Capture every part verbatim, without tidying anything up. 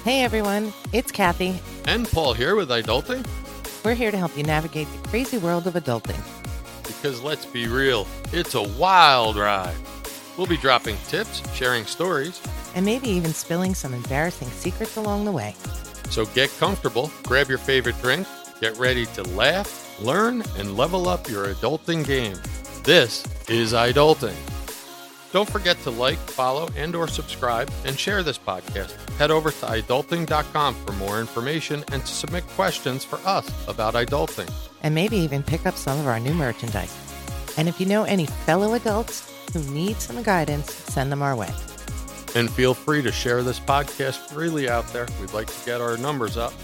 Hey everyone, it's Kathy. And Paul here with Adulting. We're here to help you navigate the crazy world of adulting. Because let's be real, it's a wild ride. We'll be dropping tips, sharing stories, and maybe even spilling some embarrassing secrets along the way. So get comfortable, grab your favorite drink, get ready to laugh, learn, and level up your adulting game. This is Adulting. Don't forget to like, follow, and or subscribe, and share this podcast. Head over to adulting dot com for more information and to submit questions for us about adulting. And maybe even pick up some of our new merchandise. And if you know any fellow adults who need some guidance, send them our way. And feel free to share this podcast freely out there. We'd like to get our numbers up.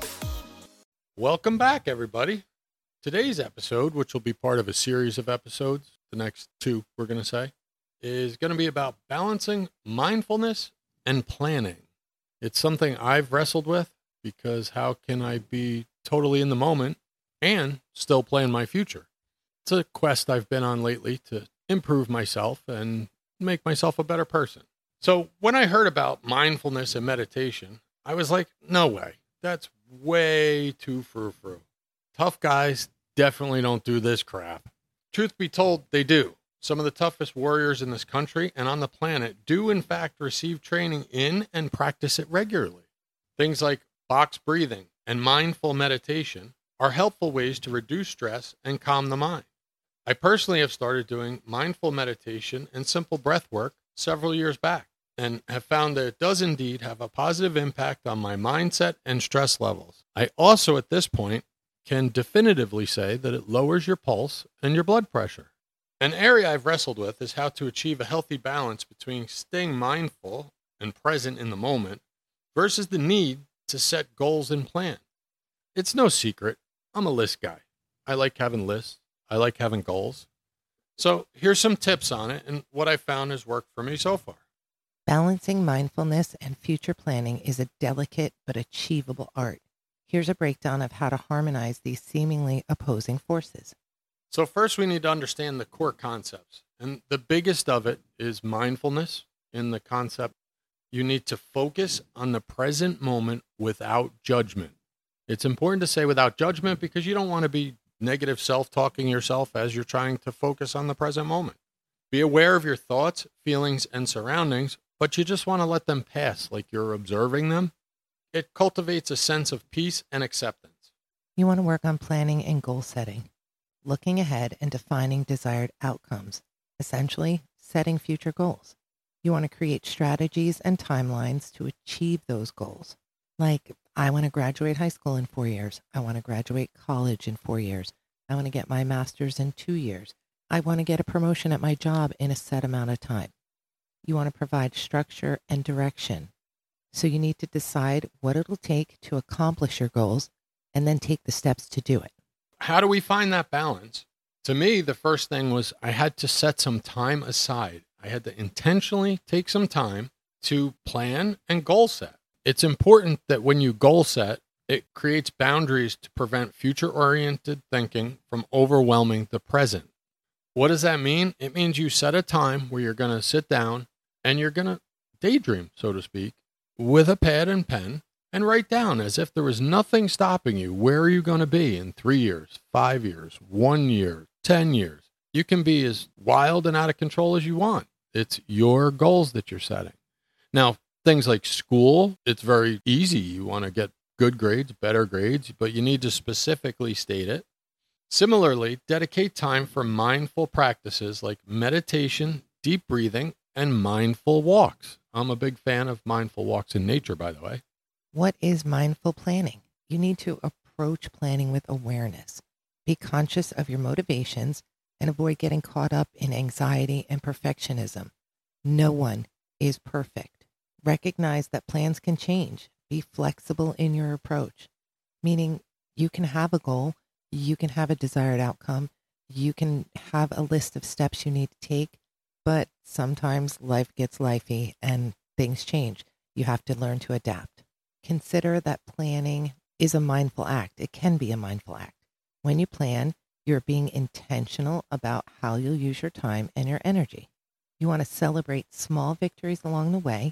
Welcome back, everybody. Today's episode, which will be part of a series of episodes, the next two we're going to say, is going to be about balancing mindfulness and planning. It's something I've wrestled with because how can I be totally in the moment and still plan my future? It's a quest I've been on lately to improve myself and make myself a better person. So when I heard about mindfulness and meditation, I was like, no way. That's way too frou-frou. Tough guys definitely don't do this crap. Truth be told, they do. Some of the toughest warriors in this country and on the planet do in fact receive training in and practice it regularly. Things like box breathing and mindful meditation are helpful ways to reduce stress and calm the mind. I personally have started doing mindful meditation and simple breath work several years back and have found that it does indeed have a positive impact on my mindset and stress levels. I also at this point can definitively say that it lowers your pulse and your blood pressure. An area I've wrestled with is how to achieve a healthy balance between staying mindful and present in the moment versus the need to set goals and plan. It's no secret, I'm a list guy. I like having lists. I like having goals. So here's some tips on it and what I found has worked for me so far. Balancing mindfulness and future planning is a delicate but achievable art. Here's a breakdown of how to harmonize these seemingly opposing forces. So first we need to understand the core concepts. And the biggest of it is mindfulness. In the concept, you need to focus on the present moment without judgment. It's important to say without judgment because you don't want to be negative self-talking yourself as you're trying to focus on the present moment. Be aware of your thoughts, feelings, and surroundings, but you just want to let them pass like you're observing them. It cultivates a sense of peace and acceptance. You want to work on planning and goal setting. Looking ahead and defining desired outcomes, essentially setting future goals. You want to create strategies and timelines to achieve those goals. Like, I want to graduate high school in four years. I want to graduate college in four years. I want to get my master's in two years. I want to get a promotion at my job in a set amount of time. You want to provide structure and direction. So you need to decide what it'll take to accomplish your goals and then take the steps to do it. How do we find that balance? To me, the first thing was I had to set some time aside. I had to intentionally take some time to plan and goal set. It's important that when you goal set, it creates boundaries to prevent future-oriented thinking from overwhelming the present. What does that mean? It means you set a time where you're going to sit down and you're going to daydream, so to speak, with a pad and pen, and write down as if there was nothing stopping you. Where are you going to be in three years, five years, one year, ten years? You can be as wild and out of control as you want. It's your goals that you're setting. Now, things like school, it's very easy. You want to get good grades, better grades, but you need to specifically state it. Similarly, dedicate time for mindful practices like meditation, deep breathing, and mindful walks. I'm a big fan of mindful walks in nature, by the way. What is mindful planning? You need to approach planning with awareness. Be conscious of your motivations and avoid getting caught up in anxiety and perfectionism. No one is perfect. Recognize that plans can change. Be flexible in your approach, meaning you can have a goal, you can have a desired outcome, you can have a list of steps you need to take, but sometimes life gets lifey and things change. You have to learn to adapt. Consider that planning is a mindful act. It can be a mindful act. When you plan, you're being intentional about how you'll use your time and your energy. You want to celebrate small victories along the way.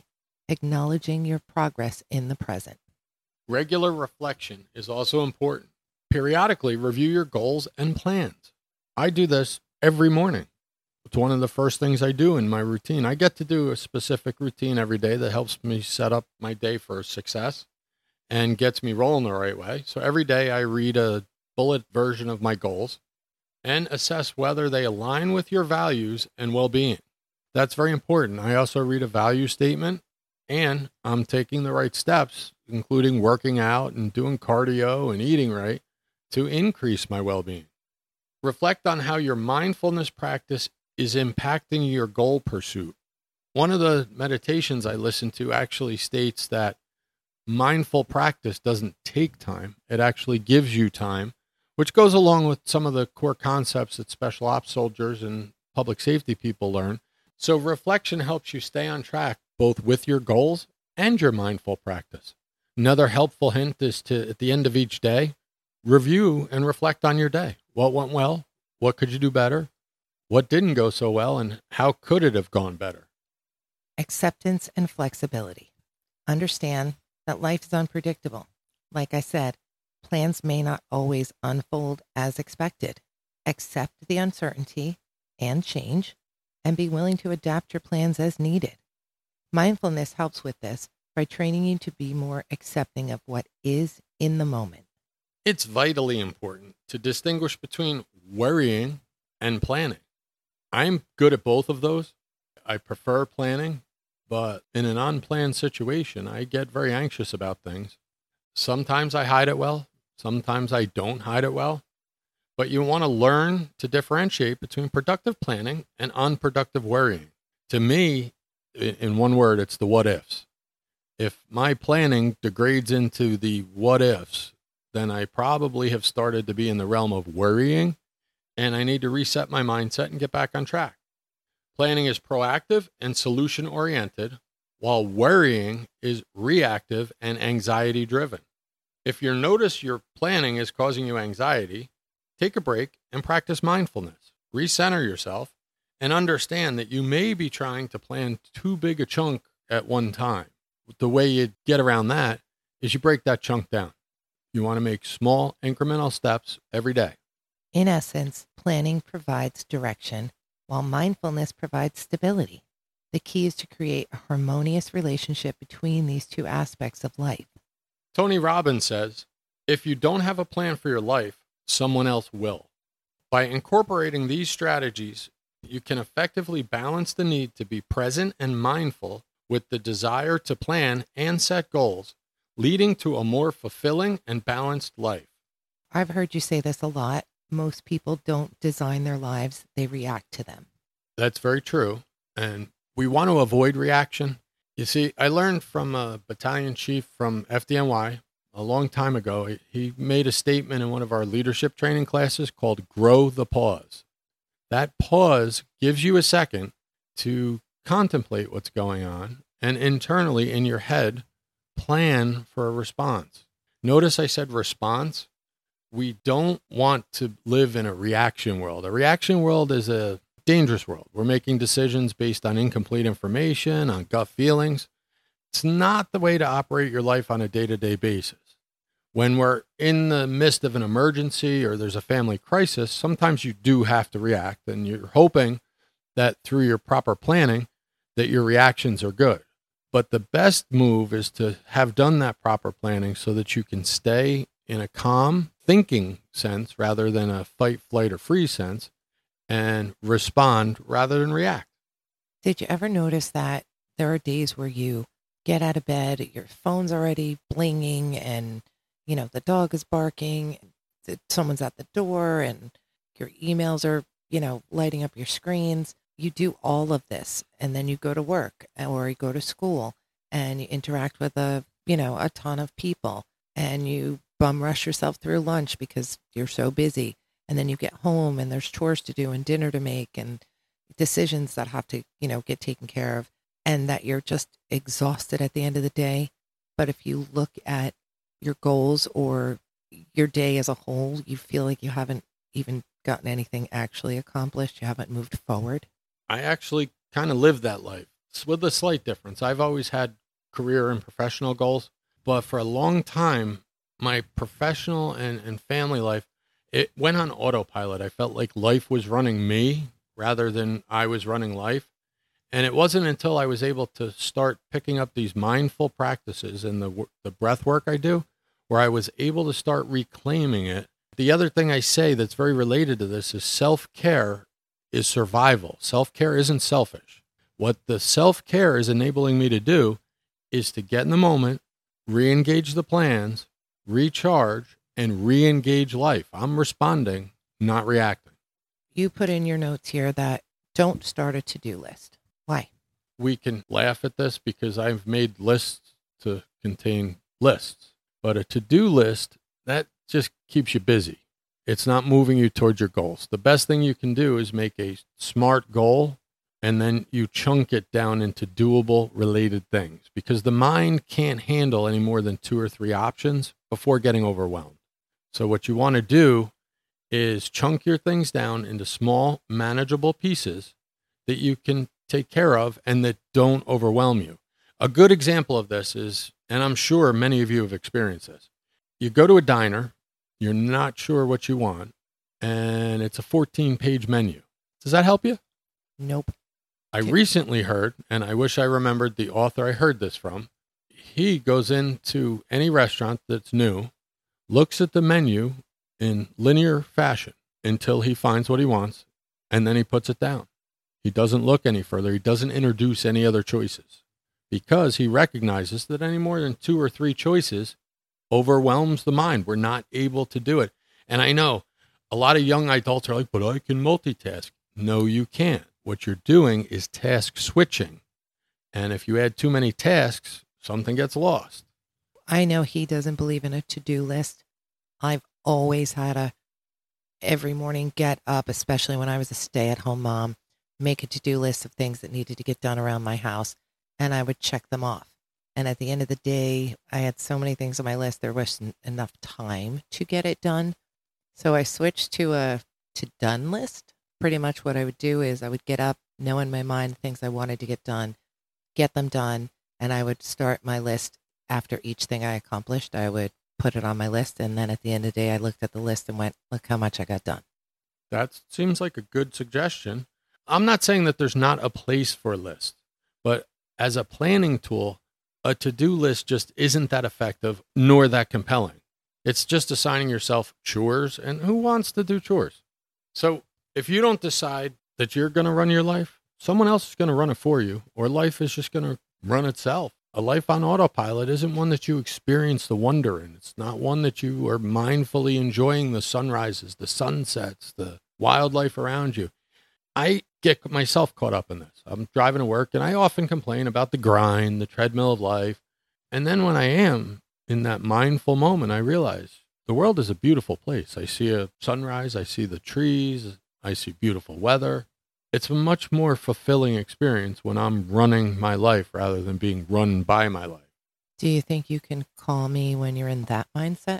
acknowledging your progress in the present. Regular reflection is also important. Periodically review your goals and plans. I do this every morning. It's one of the first things I do in my routine. I get to do a specific routine every day that helps me set up my day for success and gets me rolling the right way. So every day I read a bullet version of my goals and assess whether they align with your values and well-being. That's very important. I also read a value statement, and I'm taking the right steps, including working out and doing cardio and eating right, to increase my well-being. Reflect on how your mindfulness practice is impacting your goal pursuit. One of the meditations I listen to actually states that mindful practice doesn't take time. It actually gives you time, which goes along with some of the core concepts that special ops soldiers and public safety people learn. So reflection helps you stay on track both with your goals and your mindful practice. Another helpful hint is to, at the end of each day, review and reflect on your day. What went well? What could you do better? What didn't go so well? And how could it have gone better? Acceptance and flexibility. Understand that life is unpredictable. Like I said, plans may not always unfold as expected. Accept the uncertainty and change, and be willing to adapt your plans as needed. Mindfulness helps with this by training you to be more accepting of what is in the moment. It's vitally important to distinguish between worrying and planning. I'm good at both of those. I prefer planning, but in an unplanned situation, I get very anxious about things. Sometimes I hide it well. Sometimes I don't hide it well. But you want to learn to differentiate between productive planning and unproductive worrying. To me, in one word, it's the what ifs. If my planning degrades into the what ifs, then I probably have started to be in the realm of worrying, and I need to reset my mindset and get back on track. Planning is proactive and solution-oriented, while worrying is reactive and anxiety-driven. If you notice your planning is causing you anxiety, take a break and practice mindfulness. Recenter yourself and understand that you may be trying to plan too big a chunk at one time. The way you get around that is you break that chunk down. You want to make small incremental steps every day. In essence, planning provides direction, while mindfulness provides stability. The key is to create a harmonious relationship between these two aspects of life. Tony Robbins says, if you don't have a plan for your life, someone else will. By incorporating these strategies, you can effectively balance the need to be present and mindful with the desire to plan and set goals, leading to a more fulfilling and balanced life. I've heard you say this a lot. Most people don't design their lives, they react to them. That's very true. And we want to avoid reaction. You see, I learned from a battalion chief from F D N Y a long time ago. He made a statement in one of our leadership training classes called Grow the Pause. That pause gives you a second to contemplate what's going on and internally in your head, plan for a response. Notice I said response. We don't want to live in a reaction world. A reaction world is a dangerous world. We're making decisions based on incomplete information, on gut feelings. It's not the way to operate your life on a day-to-day basis. When we're in the midst of an emergency or there's a family crisis, sometimes you do have to react, and you're hoping that through your proper planning that your reactions are good. But the best move is to have done that proper planning so that you can stay in a calm thinking sense rather than a fight, flight, or freeze sense, and respond rather than react. Did you ever notice that there are days where you get out of bed, your phone's already blinging, and you know the dog is barking, someone's at the door, and your emails are, you know, lighting up your screens? You do all of this, and then you go to work or you go to school, and you interact with a, you know, a ton of people, and you bum rush yourself through lunch because you're so busy. And then you get home and there's chores to do and dinner to make and decisions that have to, you know, get taken care of, and that you're just exhausted at the end of the day. But if you look at your goals or your day as a whole, you feel like you haven't even gotten anything actually accomplished. You haven't moved forward. I actually kind of live that life with a slight difference. I've always had career and professional goals. But for a long time, my professional and, and family life, it went on autopilot. I felt like life was running me rather than I was running life. And it wasn't until I was able to start picking up these mindful practices and the the breath work I do, where I was able to start reclaiming it. The other thing I say that's very related to this is self-care is survival. Self-care isn't selfish. What the self-care is enabling me to do is to get in the moment, re-engage the plans, recharge, and re-engage life. I'm responding, not reacting. You put in your notes here that don't start a to-do list. Why? We can laugh at this because I've made lists to contain lists. But a to-do list, that just keeps you busy. It's not moving you towards your goals. The best thing you can do is make a smart goal, and then you chunk it down into doable related things, because the mind can't handle any more than two or three options before getting overwhelmed. So what you want to do is chunk your things down into small, manageable pieces that you can take care of and that don't overwhelm you. A good example of this is, and I'm sure many of you have experienced this, you go to a diner, you're not sure what you want, and it's a fourteen-page menu. Does that help you? Nope. I recently heard, and I wish I remembered the author I heard this from, he goes into any restaurant that's new, looks at the menu in linear fashion until he finds what he wants, and then he puts it down. He doesn't look any further. He doesn't introduce any other choices because he recognizes that any more than two or three choices overwhelms the mind. We're not able to do it. And I know a lot of young adults are like, but I can multitask. No, you can't. What you're doing is task switching. And if you add too many tasks, something gets lost. I know he doesn't believe in a to-do list. I've always had a, every morning get up, especially when I was a stay-at-home mom, make a to-do list of things that needed to get done around my house, and I would check them off. And at the end of the day, I had so many things on my list, there wasn't enough time to get it done. So I switched to a to-done list. Pretty much what I would do is I would get up, know in my mind things I wanted to get done, get them done, and I would start my list after each thing I accomplished. I would put it on my list, and then at the end of the day, I looked at the list and went, look how much I got done. That seems like a good suggestion. I'm not saying that there's not a place for a list, but as a planning tool, a to-do list just isn't that effective nor that compelling. It's just assigning yourself chores, and who wants to do chores? So if you don't decide that you're going to run your life, someone else is going to run it for you, or life is just going to run itself. A life on autopilot isn't one that you experience the wonder in. It's not one that you are mindfully enjoying the sunrises, the sunsets, the wildlife around you. I get myself caught up in this. I'm driving to work, and I often complain about the grind, the treadmill of life. And then when I am in that mindful moment, I realize the world is a beautiful place. I see a sunrise. I see the trees. I see beautiful weather. It's a much more fulfilling experience when I'm running my life rather than being run by my life. Do you think you can call me when you're in that mindset?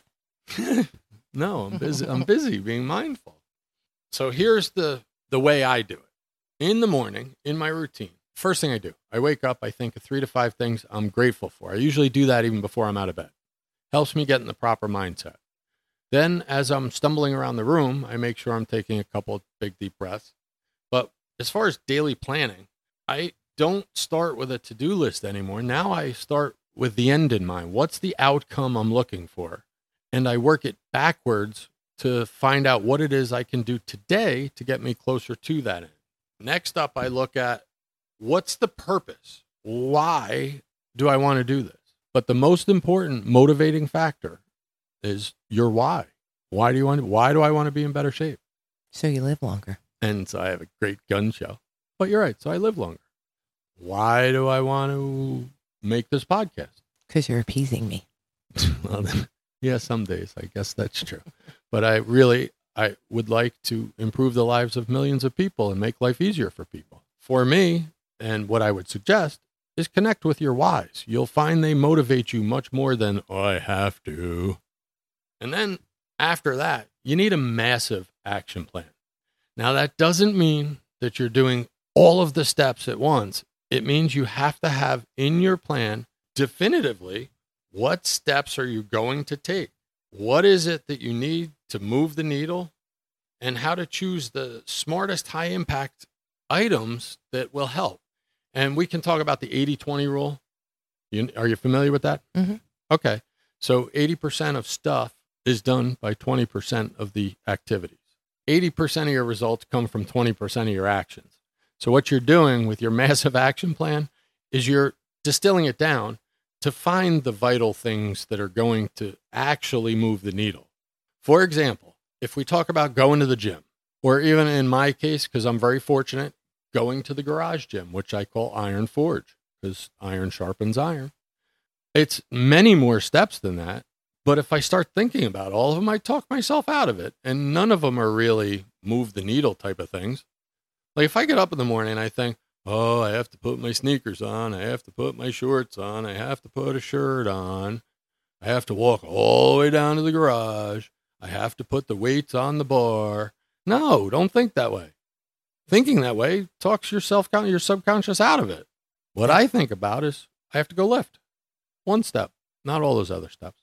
No, I'm busy. I'm busy being mindful. So here's the, the way I do it. In the morning, in my routine, first thing I do, I wake up, I think of three to five things I'm grateful for. I usually do that even before I'm out of bed. Helps me get in the proper mindset. Then as I'm stumbling around the room, I make sure I'm taking a couple of big, deep breaths. But as far as daily planning, I don't start with a to-do list anymore. Now I start with the end in mind. What's the outcome I'm looking for? And I work it backwards to find out what it is I can do today to get me closer to that end. Next up, I look at what's the purpose? Why do I want to do this? But the most important motivating factor is your why. Why do you want? Why do I want to be in better shape? So you live longer. And so I have a great gun show. But you're right. So I live longer. Why do I want to make this podcast? Because you're appeasing me. Well, then, yeah, some days. I guess that's true. But I really, I would like to improve the lives of millions of people and make life easier for people. For me, and what I would suggest is connect with your whys. You'll find they motivate you much more than, oh, I have to. And then after that, you need a massive action plan. Now, that doesn't mean that you're doing all of the steps at once. It means you have to have in your plan definitively, what steps are you going to take? What is it that you need to move the needle? And how to choose the smartest high impact items that will help. And we can talk about the eighty twenty rule. You, are you familiar with that? Mm-hmm. Okay. So eighty percent of stuff is done by twenty percent of the activities. eighty percent of your results come from twenty percent of your actions. So what you're doing with your massive action plan is you're distilling it down to find the vital things that are going to actually move the needle. For example, if we talk about going to the gym, or even in my case, because I'm very fortunate, going to the garage gym, which I call Iron Forge, because iron sharpens iron. It's many more steps than that. But if I start thinking about all of them, I talk myself out of it. And none of them are really move the needle type of things. Like if I get up in the morning and I think, oh, I have to put my sneakers on. I have to put my shorts on. I have to put a shirt on. I have to walk all the way down to the garage. I have to put the weights on the bar. No, don't think that way. Thinking that way talks yourself, your subconscious out of it. What I think about is I have to go lift. One step, not all those other steps.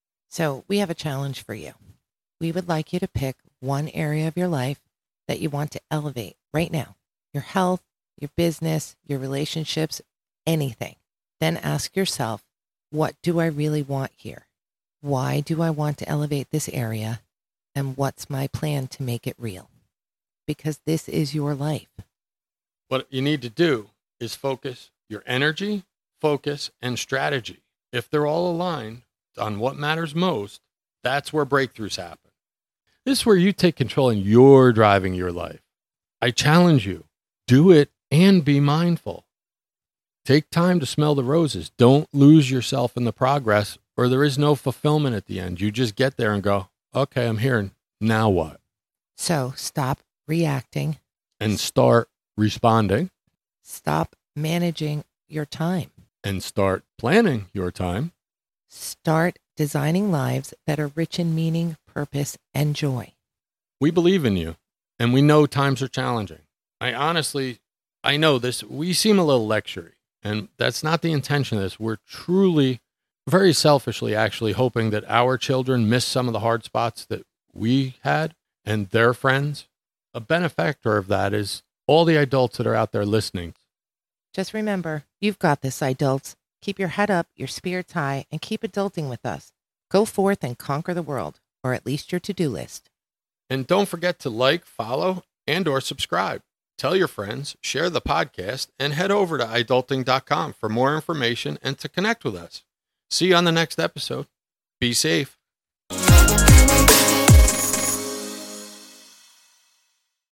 So we have a challenge for you. We would like you to pick one area of your life that you want to elevate right now. Your health, your business, your relationships, anything. Then ask yourself, what do I really want here? Why do I want to elevate this area? And what's my plan to make it real? Because this is your life. What you need to do is focus your energy, focus, and strategy. If they're all aligned on what matters most, that's where breakthroughs happen. This is where you take control and you're driving your life. I challenge you, do it and be mindful. Take time to smell the roses. Don't lose yourself in the progress, or there is no fulfillment at the end. You just get there and go, okay, I'm here. Now what? So stop reacting. And start responding. Stop managing your time. And start planning your time. Start designing lives that are rich in meaning, purpose, and joy. We believe in you, and we know times are challenging. I honestly, I know this, we seem a little lectury, and that's not the intention of this. We're truly, very selfishly actually hoping that our children miss some of the hard spots that we had and their friends. A benefactor of that is all the adults that are out there listening. Just remember, you've got this, adults. Keep your head up, your spirits high, and keep adulting with us. Go forth and conquer the world, or at least your to-do list. And don't forget to like, follow, and or subscribe. Tell your friends, share the podcast, and head over to adulting dot com for more information and to connect with us. See you on the next episode. Be safe.